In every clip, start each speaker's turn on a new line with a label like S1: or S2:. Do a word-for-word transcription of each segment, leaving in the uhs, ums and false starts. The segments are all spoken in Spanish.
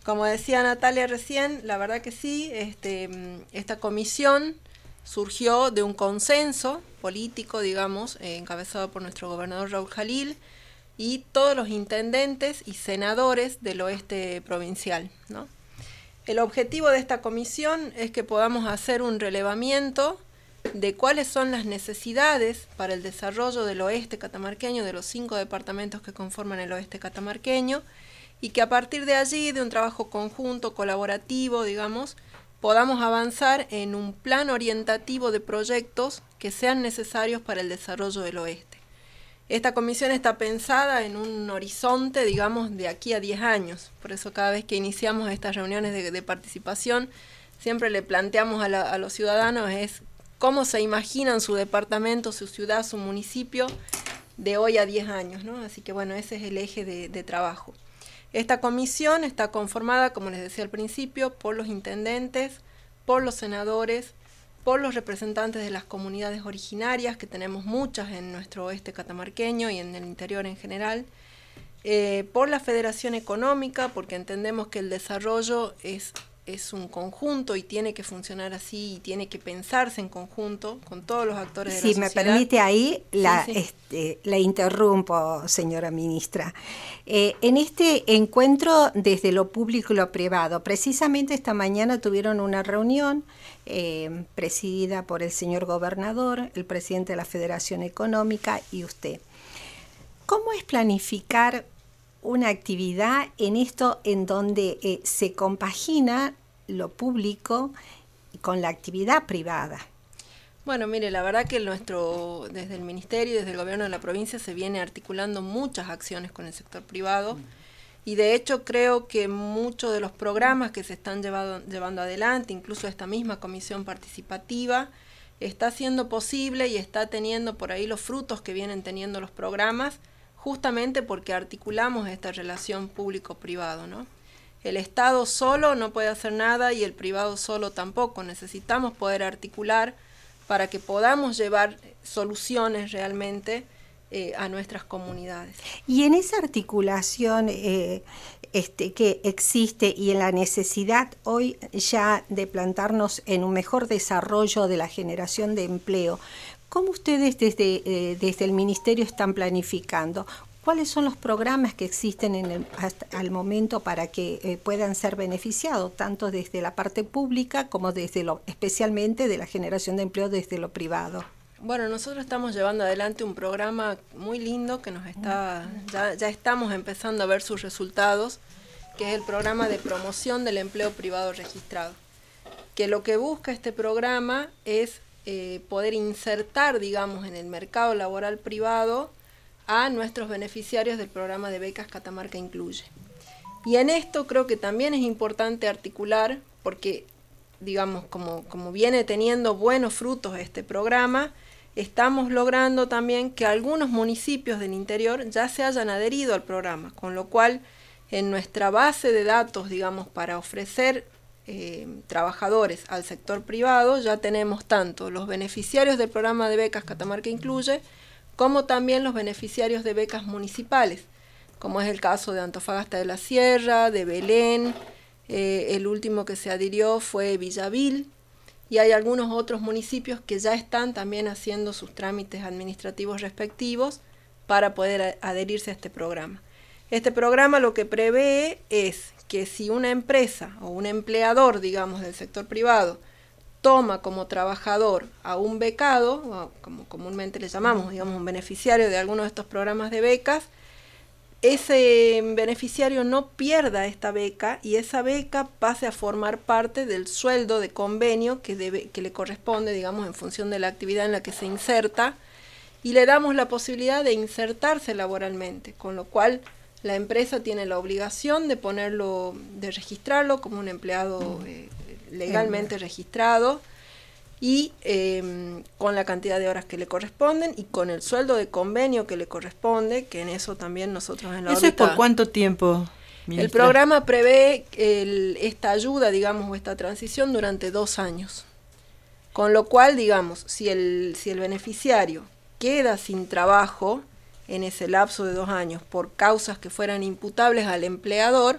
S1: como decía Natalia recién, la verdad que sí, este, esta comisión surgió de un consenso político, digamos, eh, encabezado por nuestro gobernador Raúl Jalil y todos los intendentes y senadores del oeste provincial, ¿no? El objetivo de esta comisión es que podamos hacer un relevamiento de cuáles son las necesidades para el desarrollo del oeste catamarqueño, de los cinco departamentos que conforman el oeste catamarqueño, y que a partir de allí, de un trabajo conjunto, colaborativo, digamos, podamos avanzar en un plan orientativo de proyectos que sean necesarios para el desarrollo del oeste. Esta comisión está pensada en un horizonte, digamos, de aquí a diez años. Por eso cada vez que iniciamos estas reuniones de, de participación, siempre le planteamos a, la, a los ciudadanos es cómo se imaginan su departamento, su ciudad, su municipio de hoy a diez años, ¿no? Así que bueno, ese es el eje de, de trabajo. Esta comisión está conformada, como les decía al principio, por los intendentes, por los senadores, por los representantes de las comunidades originarias, que tenemos muchas en nuestro oeste catamarqueño y en el interior en general, eh, por la Federación Económica, porque entendemos que el desarrollo es, es un conjunto y tiene que funcionar así y tiene que pensarse en conjunto con todos los actores de
S2: si
S1: la sociedad.
S2: Si me permite ahí, la,
S1: sí, sí.
S2: Este, la interrumpo, señora ministra. Eh, en este encuentro desde lo público y lo privado, precisamente esta mañana tuvieron una reunión eh, presidida por el señor gobernador, el presidente de la Federación Económica y usted. ¿Cómo es planificar una actividad en esto en donde eh, se compagina lo público con la actividad privada?
S1: Bueno, mire, la verdad que nuestro, desde el Ministerio y desde el Gobierno de la provincia se viene articulando muchas acciones con el sector privado y de hecho creo que muchos de los programas que se están llevado, llevando adelante, incluso esta misma comisión participativa, está siendo posible y está teniendo por ahí los frutos que vienen teniendo los programas, justamente porque articulamos esta relación público-privado, ¿no? El Estado solo no puede hacer nada y el privado solo tampoco. Necesitamos poder articular para que podamos llevar soluciones realmente eh, a nuestras comunidades.
S2: Y en esa articulación eh, este, que existe y en la necesidad hoy ya de plantarnos en un mejor desarrollo de la generación de empleo, ¿cómo ustedes desde, eh, desde el Ministerio están planificando? ¿Cuáles son los programas que existen en el, hasta el momento para que eh, puedan ser beneficiados, tanto desde la parte pública como desde lo, especialmente de la generación de empleo desde lo privado?
S1: Bueno, nosotros estamos llevando adelante un programa muy lindo que nos está, ya, ya estamos empezando a ver sus resultados, que es el programa de promoción del empleo privado registrado. Que lo que busca este programa es eh, poder insertar, digamos, en el mercado laboral privado a nuestros beneficiarios del programa de becas Catamarca Incluye. Y en esto creo que también es importante articular, porque, digamos, como, como viene teniendo buenos frutos este programa, estamos logrando también que algunos municipios del interior ya se hayan adherido al programa, con lo cual en nuestra base de datos, digamos, para ofrecer eh, trabajadores al sector privado, ya tenemos tanto los beneficiarios del programa de becas Catamarca Incluye, como también los beneficiarios de becas municipales, como es el caso de Antofagasta de la Sierra, de Belén, eh, el último que se adhirió fue Villavil, y hay algunos otros municipios que ya están también haciendo sus trámites administrativos respectivos para poder adherirse a este programa. Este programa lo que prevé es que si una empresa o un empleador, digamos, del sector privado, toma como trabajador a un becado, o como comúnmente le llamamos, digamos, un beneficiario de alguno de estos programas de becas, ese beneficiario no pierda esta beca y esa beca pase a formar parte del sueldo de convenio que, debe, que le corresponde, digamos, en función de la actividad en la que se inserta, y le damos la posibilidad de insertarse laboralmente, con lo cual la empresa tiene la obligación de ponerlo, de registrarlo como un empleado eh, legalmente registrado y eh, con la cantidad de horas que le corresponden y con el sueldo de convenio que le corresponde, que en eso también nosotros en la
S3: ¿Eso
S1: órbita,
S3: es por cuánto tiempo, ministra?
S1: El programa prevé el, esta ayuda, digamos, o esta transición durante dos años. Con lo cual, digamos, si el, si el beneficiario queda sin trabajo en ese lapso de dos años por causas que fueran imputables al empleador,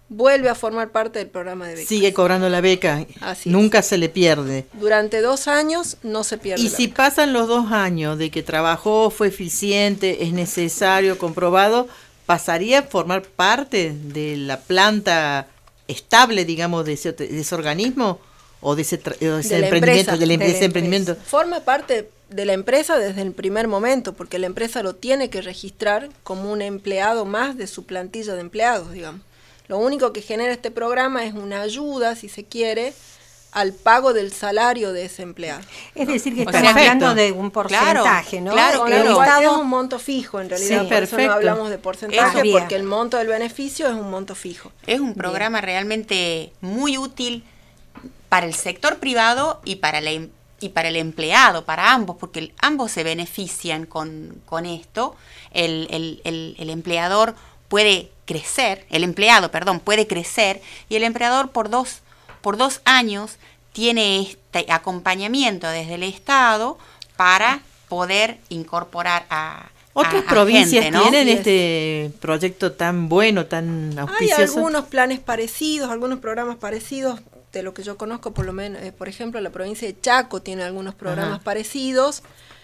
S1: vuelve a formar parte del programa de becas.
S3: Sigue cobrando la beca,
S1: Así
S3: nunca
S1: es.
S3: se le pierde.
S1: Durante dos años no se pierde.
S3: Y
S1: la
S3: si
S1: beca.
S3: pasan los dos años de que trabajó, fue eficiente, es necesario, comprobado, ¿pasaría a formar parte de la planta estable, digamos, de ese, de ese organismo o de ese, tra- de ese
S1: De la
S3: emprendimiento?
S1: empresa,
S3: de la em-
S2: de
S3: de
S2: la
S3: ese emprendimiento.
S1: Forma parte de la empresa desde el primer momento, porque la empresa lo tiene que registrar como un empleado más de su plantilla de empleados, digamos. Lo único que genera este programa es una ayuda, si se quiere, al pago del salario de ese empleado.
S2: Es decir, que
S4: O
S2: estamos
S3: sea,
S2: hablando
S3: perfecto.
S2: de un porcentaje, ¿no?
S4: claro,
S1: Con
S2: El
S1: lo cual
S2: Estado-
S1: es un monto fijo, en realidad,
S3: Sí,
S1: por eso
S3: perfecto.
S1: no hablamos de porcentaje,
S2: Eso.
S1: porque el monto del beneficio es un monto fijo.
S4: Es un programa realmente muy útil para el sector privado y para la em- y para el empleado, para ambos, porque el- ambos se benefician con, con esto. El, el, el, el empleador puede crecer, el empleado, perdón, puede crecer, y el empleador por dos, por dos años tiene este acompañamiento desde el Estado para poder incorporar a
S3: Otras
S4: a- a
S3: provincias
S4: gente, ¿no?
S3: tienen
S1: Sí, es.
S3: este proyecto tan bueno, tan
S1: Hay
S3: auspicioso.
S1: algunos planes parecidos, algunos programas parecidos, de lo que yo conozco, por lo menos, eh, por ejemplo, la provincia de Chaco tiene algunos programas
S3: Ajá.
S1: parecidos,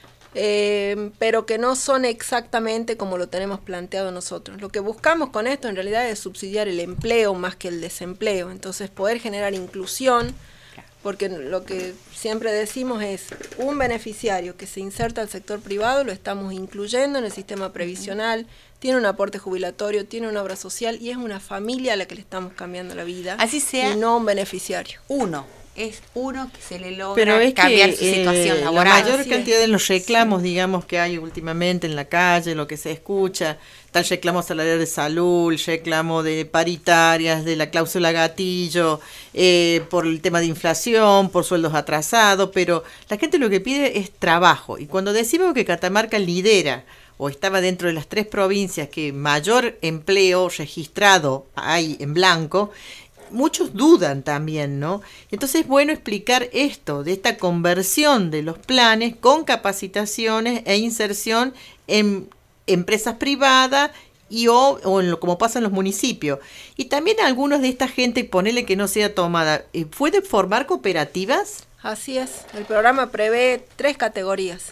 S1: eh, pero que no son exactamente como lo tenemos planteado nosotros. Lo que buscamos con esto en realidad es subsidiar el empleo más que el desempleo, entonces poder generar inclusión, porque lo que siempre decimos es un beneficiario que se inserta al sector privado, lo estamos incluyendo en el sistema previsional, tiene un aporte jubilatorio, tiene una obra social y es una familia a la que le estamos cambiando la vida,
S4: Así sea.
S1: y no un beneficiario.
S4: Uno, es uno que se le logra
S3: Pero es
S4: cambiar
S3: que
S4: su situación
S3: eh,
S4: laboral.
S3: la mayor
S1: Así
S3: cantidad
S1: es.
S3: de los reclamos, digamos, que hay últimamente en la calle, lo que se escucha, está el reclamo salarial de salud, el reclamo de paritarias, de la cláusula gatillo, eh, por el tema de inflación, por sueldos atrasados, pero la gente lo que pide es trabajo. Y cuando decimos que Catamarca lidera o estaba dentro de las tres provincias que mayor empleo registrado hay en blanco, muchos dudan también, ¿no? Entonces es bueno explicar esto, de esta conversión de los planes con capacitaciones e inserción en empresas privadas y o, o en lo, como pasa en los municipios. Y también algunos de esta gente, ponele que no sea tomada, eh, ¿puede formar cooperativas?
S1: Así es, el programa prevé tres categorías.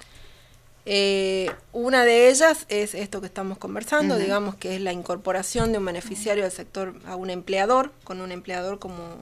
S1: Eh, una de ellas es esto que estamos conversando,
S4: Ujú.
S1: digamos que es la incorporación de un beneficiario del sector a un empleador, con un empleador como,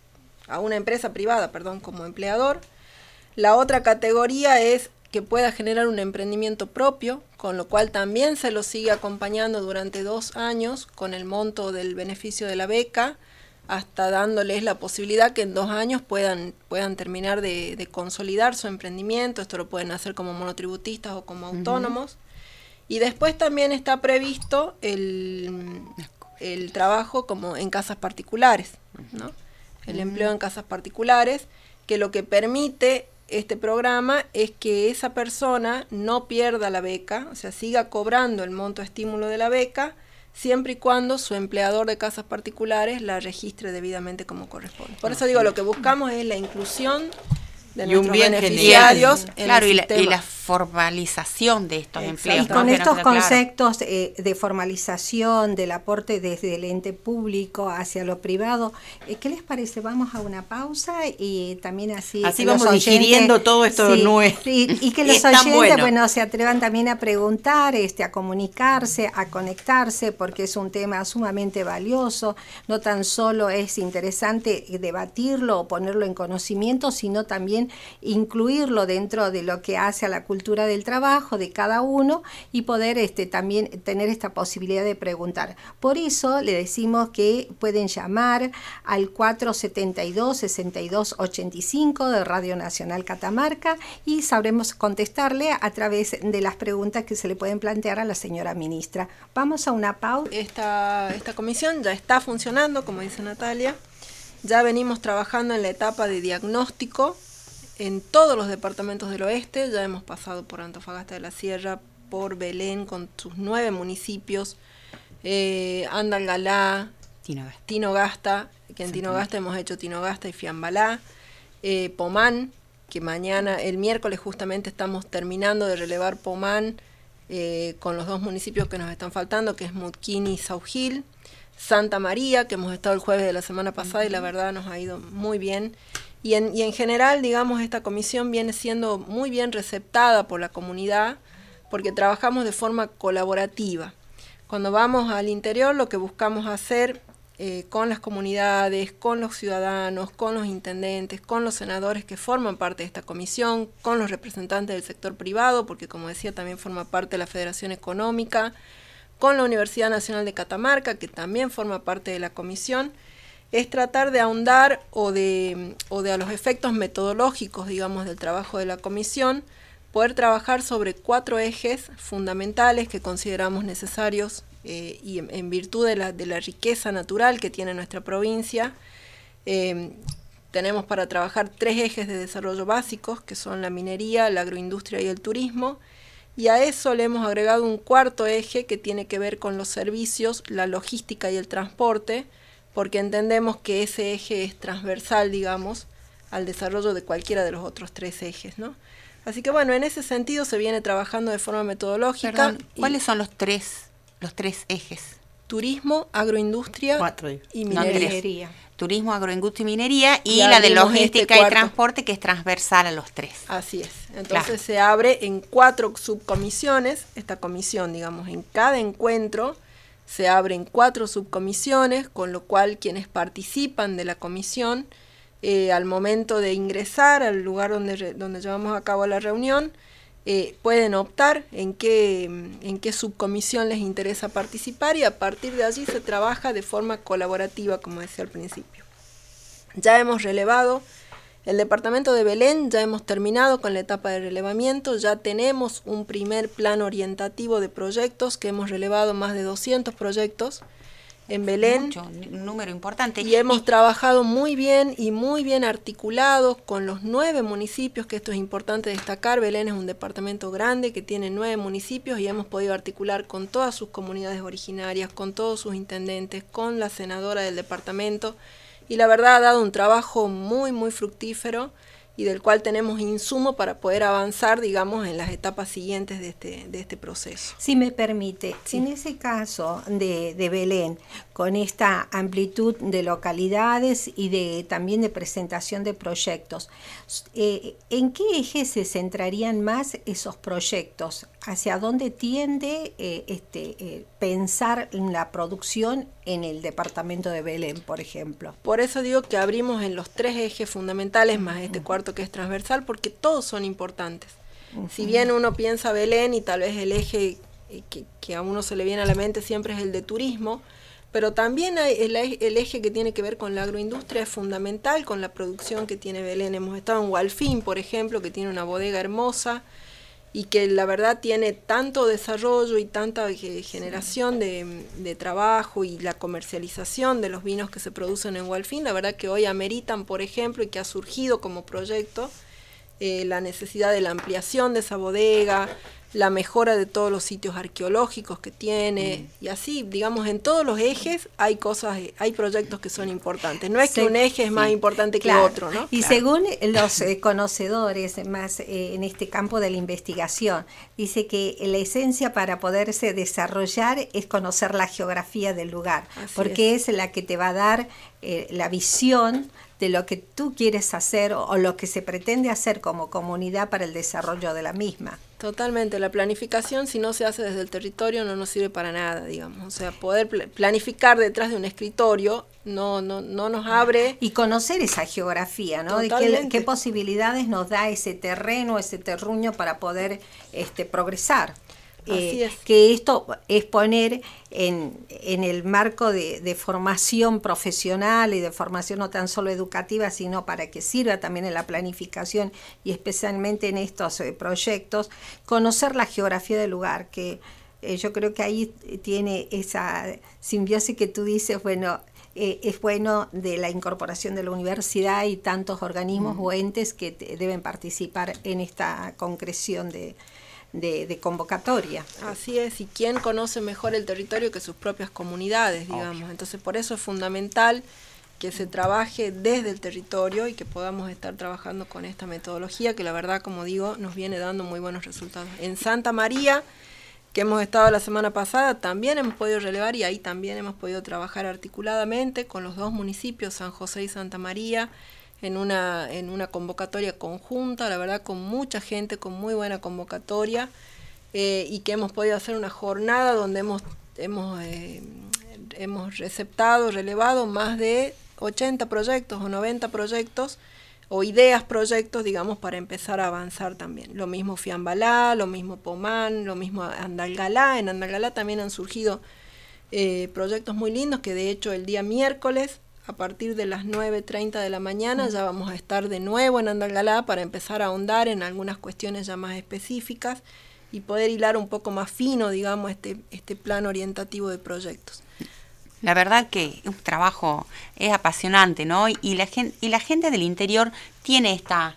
S1: a una empresa privada, perdón, como empleador. La otra categoría es que pueda generar un emprendimiento propio, con lo cual también se lo sigue acompañando durante dos años con el monto del beneficio de la beca, hasta dándoles la posibilidad que en dos años puedan, puedan terminar de, de consolidar su emprendimiento. Esto lo pueden hacer como monotributistas o como autónomos. Y después también está previsto el, el trabajo como en casas particulares, ¿no? El empleo en casas particulares, que lo que permite este programa es que esa persona no pierda la beca, o sea, siga cobrando el monto estímulo de la beca, siempre y cuando su empleador de casas particulares la registre debidamente como corresponde. Por eso digo, lo que buscamos es la inclusión de
S3: Y un
S1: nuestros
S3: bien
S1: beneficiarios en
S4: Claro,
S1: el
S4: y la,
S1: sistema.
S4: y la formalización de estos
S1: Exacto.
S4: empleos.
S2: Y
S4: ¿no?
S2: con
S4: Que no
S2: estos
S4: queda claro.
S2: conceptos eh, de formalización del aporte desde el ente público hacia lo privado, eh, ¿qué les parece? Vamos a una pausa y también así...
S3: Así
S2: los
S3: vamos digiriendo todo esto nuevo.
S2: Y, y que
S3: Y
S2: los
S3: es tan
S2: oyentes,
S3: bueno.
S2: bueno, se atrevan también a preguntar, este, a comunicarse, a conectarse, porque es un tema sumamente valioso. No tan solo es interesante debatirlo o ponerlo en conocimiento, sino también incluirlo dentro de lo que hace a la cultura del trabajo de cada uno y poder este, también tener esta posibilidad de preguntar. Por eso le decimos que pueden llamar al cuatro setenta y dos, sesenta y dos ochenta y cinco de Radio Nacional Catamarca y sabremos contestarle a través de las preguntas que se le pueden plantear a la señora ministra. Vamos a una pausa.
S1: Esta, esta comisión ya está funcionando, como dice Natalia. Ya venimos trabajando en la etapa de diagnóstico en todos los departamentos del oeste. Ya hemos pasado por Antofagasta de la Sierra, por Belén con sus nueve municipios, eh, Andalgalá,
S4: Tinogasta.
S1: Tinogasta, que en Tinogasta hemos hecho Tinogasta y Fiambalá, eh, Pomán, que mañana, el miércoles justamente estamos terminando de relevar Pomán, eh, con los dos municipios que nos están faltando, que es Mutquín y Saugil. Santa María, que hemos estado el jueves de la semana pasada y la verdad nos ha ido muy bien. Y en, y en general, digamos, esta comisión viene siendo muy bien receptada por la comunidad porque trabajamos de forma colaborativa. Cuando vamos al interior, lo que buscamos hacer eh, con las comunidades, con los ciudadanos, con los intendentes, con los senadores que forman parte de esta comisión, con los representantes del sector privado, porque como decía, también forma parte de la Federación Económica, con la Universidad Nacional de Catamarca, que también forma parte de la comisión, es tratar de ahondar o de, o de a los efectos metodológicos, digamos, del trabajo de la comisión, poder trabajar sobre cuatro ejes fundamentales que consideramos necesarios eh, y en, en virtud de la, de la riqueza natural que tiene nuestra provincia. Eh, tenemos para trabajar tres ejes de desarrollo básicos, que son la minería, la agroindustria y el turismo, y a eso le hemos agregado un cuarto eje que tiene que ver con los servicios, la logística y el transporte, porque entendemos que ese eje es transversal, digamos, al desarrollo de cualquiera de los otros tres ejes, ¿no? Así que bueno, en ese sentido se viene trabajando de forma metodológica.
S4: Perdón, ¿cuáles son los tres, los tres ejes?
S1: Turismo, agroindustria
S3: Cuatro.
S1: y
S4: No,
S1: minería.
S4: tres. Turismo, agroindustria y minería, y
S1: Ya
S4: la de
S1: abrimos
S4: logística
S1: este
S4: y
S1: cuarto.
S4: transporte, que es transversal a los tres.
S1: Así es. Entonces
S4: Claro.
S1: se abre en cuatro subcomisiones, esta comisión, digamos, en cada encuentro se abren cuatro subcomisiones, con lo cual quienes participan de la comisión, eh, al momento de ingresar al lugar donde, re- donde llevamos a cabo la reunión, eh, pueden optar en qué, en qué subcomisión les interesa participar y a partir de allí se trabaja de forma colaborativa, como decía al principio. Ya hemos relevado el departamento de Belén, ya hemos terminado con la etapa de relevamiento, ya tenemos un primer plan orientativo de proyectos, que hemos relevado más de doscientos proyectos en Belén.
S4: Mucho, un número importante.
S1: Y hemos
S4: Y-
S1: trabajado muy bien y muy bien articulados con los nueve municipios, que esto es importante destacar. Belén es un departamento grande que tiene nueve municipios y hemos podido articular con todas sus comunidades originarias, con todos sus intendentes, con la senadora del departamento. Y la verdad ha dado un trabajo muy, muy fructífero y del cual tenemos insumo para poder avanzar, digamos, en las etapas siguientes de este, de este proceso.
S2: Si me permite,
S1: Sí.
S2: en ese caso de, de Belén, con esta amplitud de localidades y de también de presentación de proyectos, eh, ¿en qué eje se centrarían más esos proyectos? ¿Hacia dónde tiende eh, este, eh, pensar en la producción en el departamento de Belén, por ejemplo?
S1: Por eso digo que abrimos en los tres ejes fundamentales, más este cuarto que es transversal, porque todos son importantes. Si bien uno piensa Belén y tal vez el eje eh, que, que a uno se le viene a la mente siempre es el de turismo, pero también hay el, ej- el eje que tiene que ver con la agroindustria es fundamental, con la producción que tiene Belén. Hemos estado en Hualfín, por ejemplo, que tiene una bodega hermosa y que la verdad tiene tanto desarrollo y tanta eh, generación de, de trabajo y la comercialización de los vinos que se producen en Hualfín, la verdad que hoy ameritan, por ejemplo, y que ha surgido como proyecto, eh, la necesidad de la ampliación de esa bodega, la mejora de todos los sitios arqueológicos que tiene, mm. y así, digamos, en todos los ejes hay cosas, hay proyectos que son importantes. No es
S2: Se,
S1: que un eje es
S2: sí,
S1: más importante
S2: claro.
S1: que otro, ¿no?
S2: Y
S1: claro.
S2: según los eh, conocedores más eh, en este campo de la investigación, dice que la esencia para poderse desarrollar es conocer la geografía del lugar,
S1: Así
S2: porque
S1: es.
S2: es la que te va a dar eh, la visión de lo que tú quieres hacer o, o lo que se pretende hacer como comunidad para el desarrollo de la misma.
S1: Totalmente, la planificación si no se hace desde el territorio no nos sirve para nada, digamos, o sea, poder pl- planificar detrás de un escritorio no no no nos abre.
S2: Y conocer esa geografía, ¿no? De qué, qué posibilidades nos da ese terreno, ese terruño para poder este, progresar.
S1: Así
S2: Eh,
S1: es.
S2: Que esto es poner en, en el marco de, de formación profesional y de formación no tan solo educativa, sino para que sirva también en la planificación y especialmente en estos eh, proyectos, conocer la geografía del lugar, que eh, yo creo que ahí tiene esa simbiosis que tú dices, bueno, eh, es bueno de la incorporación de la universidad y tantos organismos mm. o entes que te, deben participar en esta concreción de De, de convocatoria.
S1: Así es, y quién conoce mejor el territorio que sus propias comunidades, digamos. Obvio. Entonces, por eso es fundamental que se trabaje desde el territorio y que podamos estar trabajando con esta metodología que la verdad, como digo, nos viene dando muy buenos resultados. En Santa María que hemos estado la semana pasada, también hemos podido relevar y ahí también hemos podido trabajar articuladamente con los dos municipios, San José y Santa María, en una, en una convocatoria conjunta, la verdad con mucha gente, con muy buena convocatoria, eh, y que hemos podido hacer una jornada donde hemos, hemos, eh, hemos receptado, relevado más de ochenta proyectos o noventa proyectos, o ideas, proyectos, digamos, para empezar a avanzar también. Lo mismo Fiambalá, lo mismo Pomán, lo mismo Andalgalá. En Andalgalá también han surgido eh, proyectos muy lindos, que de hecho el día miércoles, a partir de las nueve treinta de la mañana, ya vamos a estar de nuevo en Andalgalá para empezar a ahondar en algunas cuestiones ya más específicas y poder hilar un poco más fino, digamos, este, este plan orientativo de proyectos.
S4: La verdad que un trabajo es apasionante, ¿no? Y la gente, y la gente del interior tiene esta,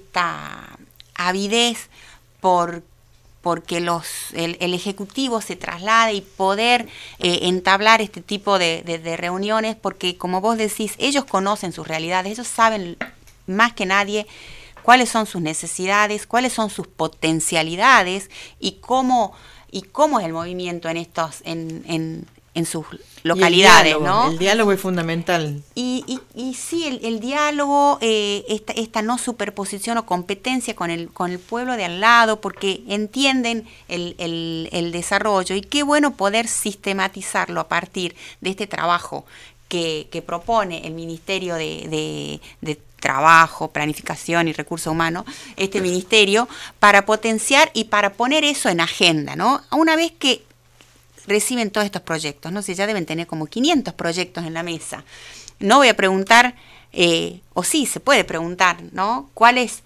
S4: esta avidez por porque los el, el ejecutivo se traslade y poder eh, entablar este tipo de, de, de reuniones, porque como vos decís, ellos conocen sus realidades, ellos saben más que nadie cuáles son sus necesidades, cuáles son sus potencialidades y cómo y cómo es el movimiento en estos en, en en sus localidades,
S3: el diálogo,
S4: ¿no?
S3: El diálogo es fundamental.
S4: Y, y, y sí, el, el diálogo, eh, esta, esta no superposición o competencia con el, con el pueblo de al lado, porque entienden el, el, el desarrollo, y qué bueno poder sistematizarlo a partir de este trabajo que, que propone el Ministerio de, de, de Trabajo, Planificación y Recursos Humanos, este ministerio, para potenciar y para poner eso en agenda, ¿no? Una vez que reciben todos estos proyectos, no sé, ya deben tener como quinientos proyectos en la mesa. No voy a preguntar, eh, o sí, se puede preguntar, ¿no? ¿Cuáles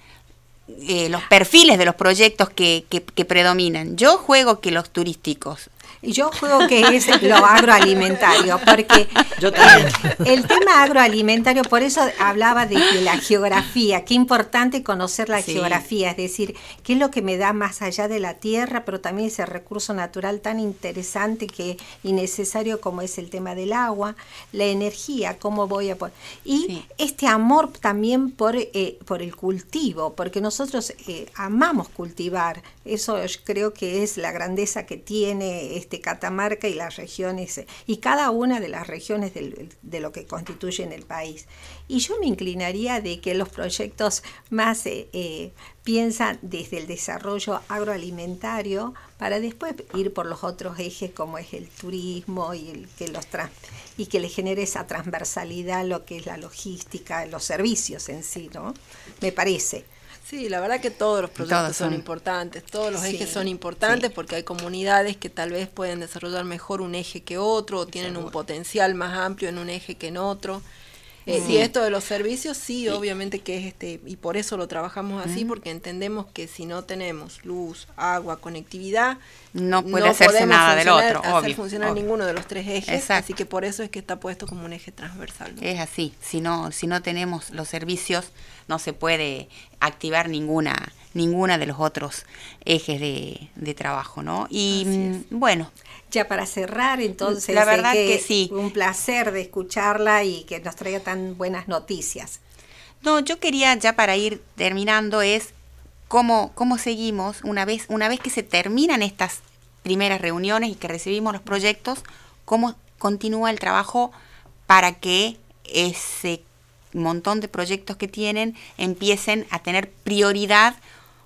S4: eh, los perfiles de los proyectos que, que, que predominan? Yo juego que los turísticos.
S2: Yo juego que es lo agroalimentario, porque
S3: Yo también.
S2: El, el tema agroalimentario, por eso hablaba de que la geografía, qué importante conocer la
S4: Sí.
S2: geografía, es decir, qué es lo que me da más allá de la tierra, pero también ese recurso natural tan interesante que y necesario como es el tema del agua, la energía, cómo voy a poner. Y
S4: Sí.
S2: este amor también por, eh, por el cultivo, porque nosotros eh, amamos cultivar, eso yo creo que es la grandeza que tiene este Catamarca y las regiones, y cada una de las regiones del, de lo que constituyen el país. Y yo me inclinaría de que los proyectos más eh, eh, piensan desde el desarrollo agroalimentario para después ir por los otros ejes como es el turismo y, el, que, los trans, y que le genere esa transversalidad lo que es la logística, los servicios en sí, ¿no? Me parece.
S1: Sí, la verdad que todos los proyectos
S4: Todos
S1: son,
S4: son.
S1: importantes, todos los
S2: Sí,
S1: ejes son importantes,
S4: sí.
S1: porque hay comunidades que tal vez pueden desarrollar mejor un eje que otro, o tienen un potencial más amplio en un eje que en otro. Eh,
S4: Sí.
S1: Y esto de los servicios, sí, obviamente que es este, y por eso lo trabajamos así,
S4: Ujú.
S1: porque entendemos que si no tenemos luz, agua, conectividad,
S4: No puede hacerse
S1: podemos
S4: nada del
S1: funcionar-
S4: otro,
S1: hacer
S4: obvio,
S1: funcionar
S4: obvio.
S1: ninguno de los tres ejes,
S4: Exacto.
S1: así que por eso es que está puesto como un eje transversal, ¿no?
S4: Es así, si no, si no tenemos los servicios, no se puede activar ninguna, ninguna de los otros ejes de, de trabajo, ¿no? Y
S1: Así
S4: mm, bueno,
S2: Ya para cerrar, entonces,
S4: La verdad
S2: eh,
S4: que sí.
S2: un placer de escucharla y que nos traiga tan buenas noticias.
S4: no, yo quería ya para ir terminando es cómo, cómo seguimos una vez, una vez que se terminan estas primeras reuniones y que recibimos los proyectos, cómo continúa el trabajo para que ese montón de proyectos que tienen empiecen a tener prioridad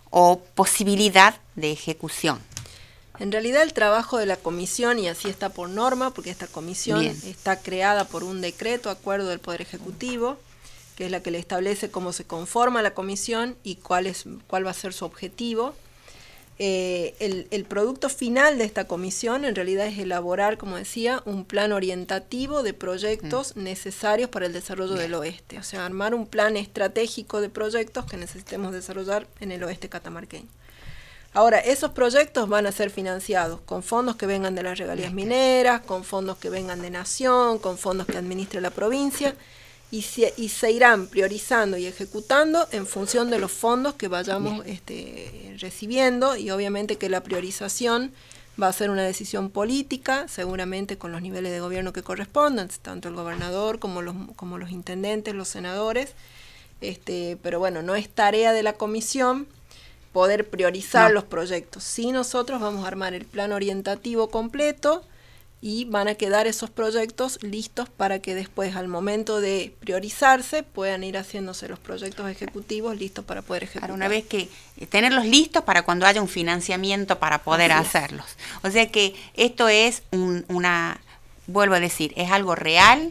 S4: o posibilidad de ejecución.
S1: En realidad el trabajo de la comisión, y así está por norma, porque esta comisión
S4: Bien.
S1: está creada por un decreto, acuerdo del Poder Ejecutivo, que es la que le establece cómo se conforma la comisión y cuál es cuál va a ser su objetivo. Eh, el, el producto final de esta comisión en realidad es elaborar, como decía, un plan orientativo de proyectos mm. necesarios para el desarrollo Bien. del oeste, o sea, armar un plan estratégico de proyectos que necesitemos desarrollar en el oeste catamarqueño. Ahora, esos proyectos van a ser financiados con fondos que vengan de las regalías mineras, con fondos que vengan de Nación, con fondos que administre la provincia, y se, y se irán priorizando y ejecutando en función de los fondos que vayamos este, recibiendo, y obviamente que la priorización va a ser una decisión política, seguramente con los niveles de gobierno que correspondan, tanto el gobernador como los, como los intendentes, los senadores, este, pero bueno, no es tarea de la comisión poder priorizar
S4: no.
S1: los proyectos. Sí, nosotros vamos a armar el plan orientativo completo y van a quedar esos proyectos listos para que después, al momento de priorizarse, puedan ir haciéndose los proyectos ejecutivos listos para poder ejecutar.
S4: Para una vez que tenerlos listos para cuando haya un financiamiento para poder Así hacerlos. Es. O sea que esto es un, una, vuelvo a decir, es algo real,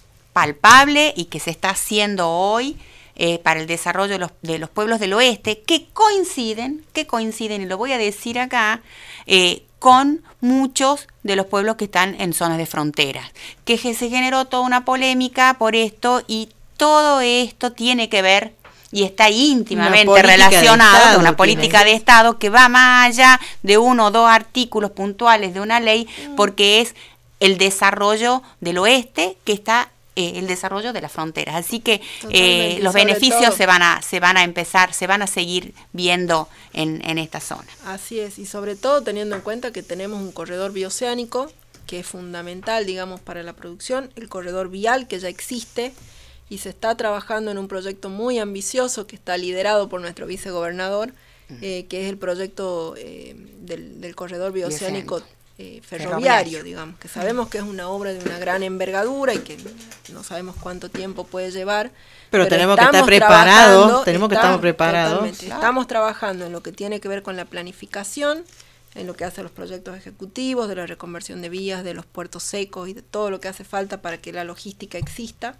S4: palpable y que se está haciendo hoy eh, para el desarrollo de los, de los pueblos del oeste, que coinciden, que coinciden, y lo voy a decir acá, eh, con muchos de los pueblos que están en zonas de fronteras, que se generó toda una polémica por esto, y todo esto tiene que ver y está íntimamente relacionado con una política tiene. de Estado que va más allá de uno o dos artículos puntuales de una ley, porque es el desarrollo del oeste que está Eh, el desarrollo de las fronteras, así que eh, los beneficios se van a se van a empezar, se van a seguir viendo en, en esta zona.
S1: Así es, y sobre todo teniendo en cuenta que tenemos un corredor bioceánico que es fundamental, digamos, para la producción, el corredor vial que ya existe y se está trabajando en un proyecto muy ambicioso que está liderado por nuestro vicegobernador, eh, que es el proyecto eh, del, del corredor bioceánico. bioceánico. Eh, ferroviario, ferroviario, digamos, que sabemos que es una obra de una gran envergadura y que no sabemos cuánto tiempo puede llevar.
S3: Pero, pero tenemos que estar preparados, tenemos que estar preparados.
S1: Claro. Estamos trabajando en lo que tiene que ver con la planificación, en lo que hace a los proyectos ejecutivos, de la reconversión de vías, de los puertos secos y de todo lo que hace falta para que la logística exista.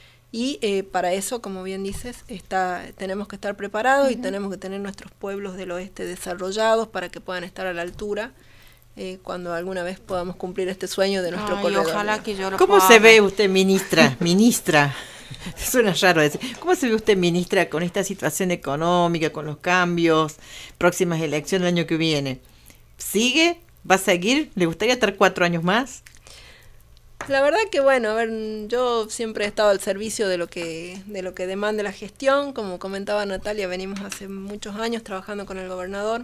S1: Y eh, para eso, como bien dices, está, tenemos que estar preparados uh-huh. y tenemos que tener nuestros pueblos del oeste desarrollados para que puedan estar a la altura. Eh, cuando alguna vez podamos cumplir este sueño de nuestro Ay, corredor.
S4: Ojalá que yo lo
S3: ¿Cómo
S4: pueda
S3: se ve usted, ministra? Ministra, suena raro decir. ¿Cómo se ve usted, ministra, con esta situación económica, con los cambios, próximas elecciones el año que viene? ¿Sigue? ¿Va a seguir? ¿Le gustaría estar cuatro años más?
S1: La verdad que bueno, a ver, yo siempre he estado al servicio de lo que de lo que demande la gestión. Como comentaba Natalia, venimos hace muchos años trabajando con el gobernador.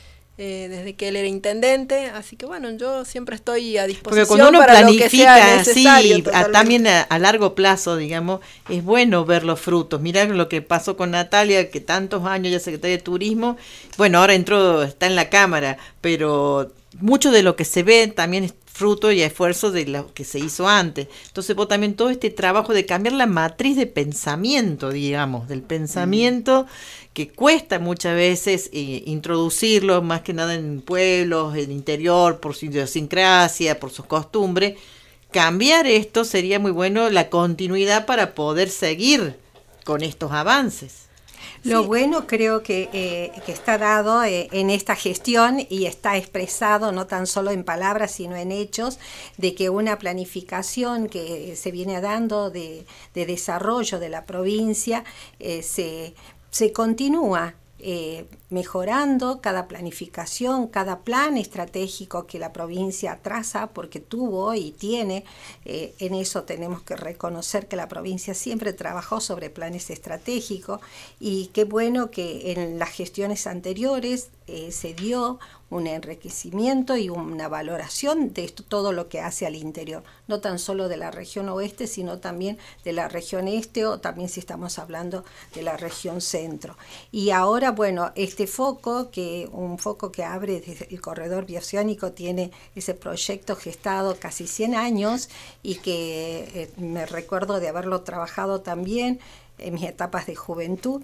S1: Eh, desde que él era intendente, así que bueno, yo siempre estoy a disposición.
S3: Porque cuando uno
S1: para
S3: planifica
S1: lo que sea necesario,
S3: sí, a, también a, a largo plazo, digamos, es bueno ver los frutos. Mirá lo que pasó con Natalia, que tantos años ya secretaria de Turismo, bueno, ahora entró, está en la Cámara, pero mucho de lo que se ve también es fruto y esfuerzo de lo que se hizo antes. Entonces vos también todo este trabajo de cambiar la matriz de pensamiento, digamos, del pensamiento mm. que cuesta muchas veces eh, introducirlo, más que nada en pueblos, en interior, por su idiosincrasia, por sus costumbres. Cambiar esto sería muy bueno, la continuidad para poder seguir con estos avances.
S2: Lo
S1: sí.
S2: bueno creo que, eh, que está dado eh, en esta gestión y está expresado no tan solo en palabras sino en hechos, de que una planificación que se viene dando de, de desarrollo de la provincia eh, se, se continúa eh, mejorando cada planificación, cada plan estratégico que la provincia traza, porque tuvo y tiene, eh, en eso tenemos que reconocer que la provincia siempre trabajó sobre planes estratégicos, y qué bueno que en las gestiones anteriores eh, se dio un enriquecimiento y una valoración de esto, todo lo que hace al interior, no tan solo de la región oeste, sino también de la región este, o también si estamos hablando de la región centro. Y ahora, bueno, este foco, que un foco que abre desde el corredor bioceánico, tiene ese proyecto gestado casi cien años y que eh, me recuerdo de haberlo trabajado también en mis etapas de juventud.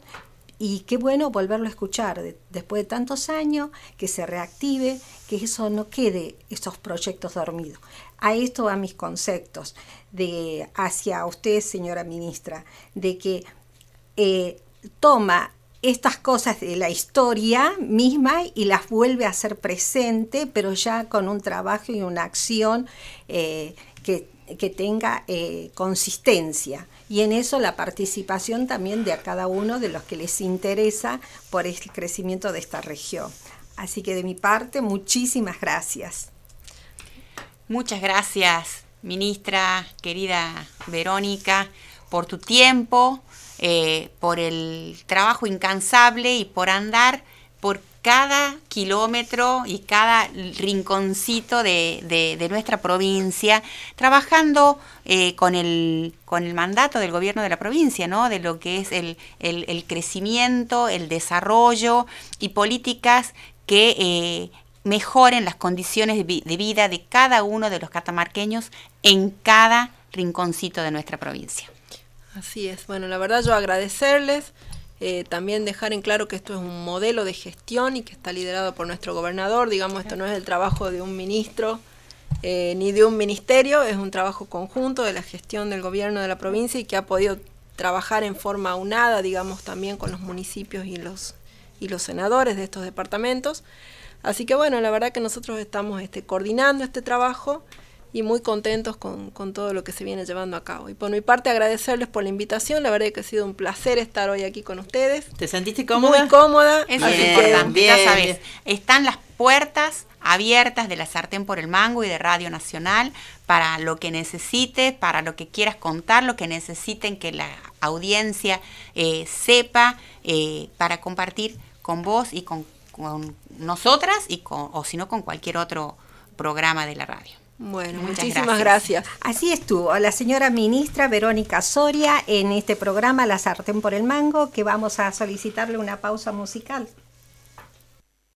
S2: Y qué bueno volverlo a escuchar de, después de tantos años, que se reactive, que eso no quede, esos proyectos dormidos. A esto van mis conceptos de, hacia usted, señora ministra, de que eh, toma estas cosas de la historia misma y las vuelve a hacer presente, pero ya con un trabajo y una acción eh, que, que tenga eh, consistencia. Y en eso la participación también de a cada uno de los que les interesa por el crecimiento de esta región. Así que de mi parte, muchísimas gracias.
S4: Muchas gracias, ministra, querida Verónica, por tu tiempo, eh, por el trabajo incansable y por andar por cada kilómetro y cada rinconcito de, de, de nuestra provincia, trabajando eh, con, el, con el mandato del gobierno de la provincia, ¿no? De lo que es el, el, el crecimiento, el desarrollo y políticas que eh, mejoren las condiciones de, vi- de vida de cada uno de los catamarqueños en cada rinconcito de nuestra provincia.
S1: Así es. Bueno, la verdad yo agradecerles. Eh, también dejar en claro que esto es un modelo de gestión y que está liderado por nuestro gobernador. Digamos, esto no es el trabajo de un ministro eh, ni de un ministerio, es un trabajo conjunto de la gestión del gobierno de la provincia y que ha podido trabajar en forma aunada, digamos, también con los municipios y los, y los senadores de estos departamentos. Así que bueno, la verdad que nosotros estamos este, coordinando este trabajo y muy contentos con, con todo lo que se viene llevando a cabo. Y por mi parte agradecerles por la invitación, la verdad que ha sido un placer estar hoy aquí con ustedes.
S3: ¿Te sentiste cómoda?
S1: Muy cómoda.
S4: Eso
S1: así
S4: es
S1: que-
S4: importante,
S3: bien,
S4: ya sabes,
S3: bien.
S4: están las puertas abiertas de la Sartén por el Mango y de Radio Nacional para lo que necesites, para lo que quieras contar, lo que necesiten que la audiencia eh, sepa, eh, para compartir con vos y con, con nosotras, y con, o si no con cualquier otro programa de la radio.
S1: Bueno,
S4: Muchas
S1: muchísimas gracias.
S2: Así estuvo la señora ministra Verónica Soria en este programa La Sartén por el Mango, que vamos a solicitarle una pausa musical.